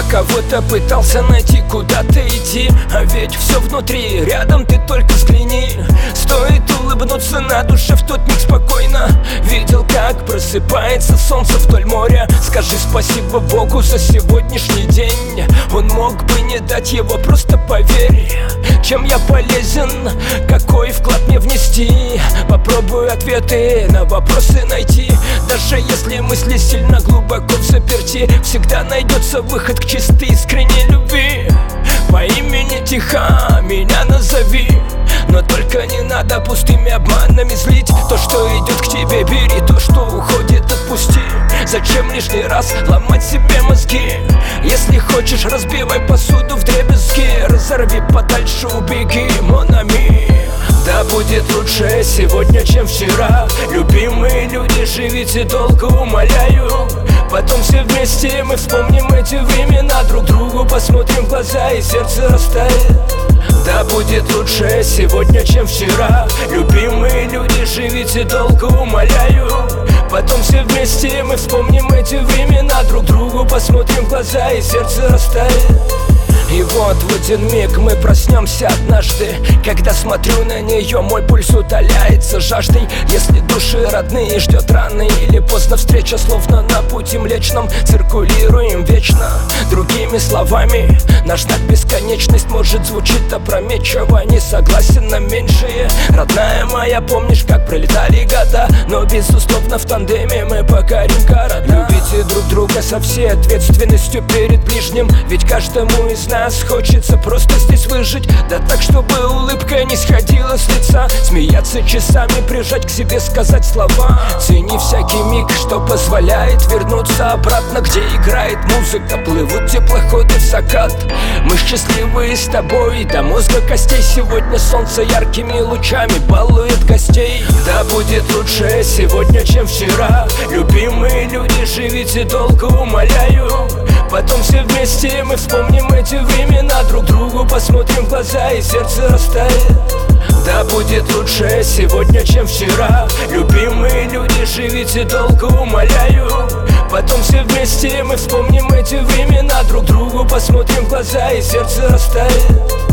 кого-то пытался найти, куда-то идти, а ведь все внутри, рядом ты только взгляни. Стоит улыбнуться, на душе в тот миг спокойно. Видел, как просыпается солнце вдоль моря. Скажи спасибо Богу за сегодняшний день. Он мог бы не дать его, просто поверь. Чем я полезен, какой вклад мне внести? Попробую ответы на вопросы найти. Даже если мысли сильно глубоко в заперти, всегда найдется выход к чистой искренней любви. По имени тихо меня назови, но только не надо пустыми обманами злить. То, что идет к тебе, бери, то, что уходит, отпусти. Зачем лишний раз ломать себе мозги? Если хочешь, разбивай посуду вдребезги. Разорви подальше, убеги, mon ami. Да будет лучше сегодня, чем вчера. Любимые люди, живите долго, умоляю. Потом все вместе мы вспомним эти времена. Друг другу посмотрим в глаза, и сердце растает. Да будет лучше сегодня, чем вчера. Любимые люди, живите долго, умоляю. Потом все вместе мы вспомним эти времена. Друг другу посмотрим в глаза, и сердце растает. И вот в один миг мы проснемся однажды. Когда смотрю на нее, мой пульс утоляется жаждой. Если души родные ждет рано или поздно встреча, словно на пути млечном циркулируем вечно. Другими словами, наш знак бесконечность может звучит опрометчиво. Не согласен на меньшее. Родная моя, помнишь, как пролетали года? Но безусловно в тандеме мы покорим города. Любите друг друга со всей ответственностью перед ближним. Ведь каждому из нас хочется просто здесь выжить. Да так, чтобы улыбка не сходила с лица. Смеяться часами, прижать к себе, сказать слова. Цени всякий миг, что позволяет вернуться обратно, где играет музыка, плывут теплоходы в закат. Мы счастливы с тобой до мозга костей. Сегодня солнце яркими лучами балует гостей. Да будет лучше сегодня, чем вчера. Любимые люди, живите долго, умоляю. Потом все вместе мы вспомним эти времена. Друг другу посмотрим в глаза, и сердце растает. Да будет лучше сегодня, чем вчера. Любимые люди, живите долго, умоляю. Потом все вместе мы вспомним эти времена. Друг другу посмотрим в глаза, и сердце растает.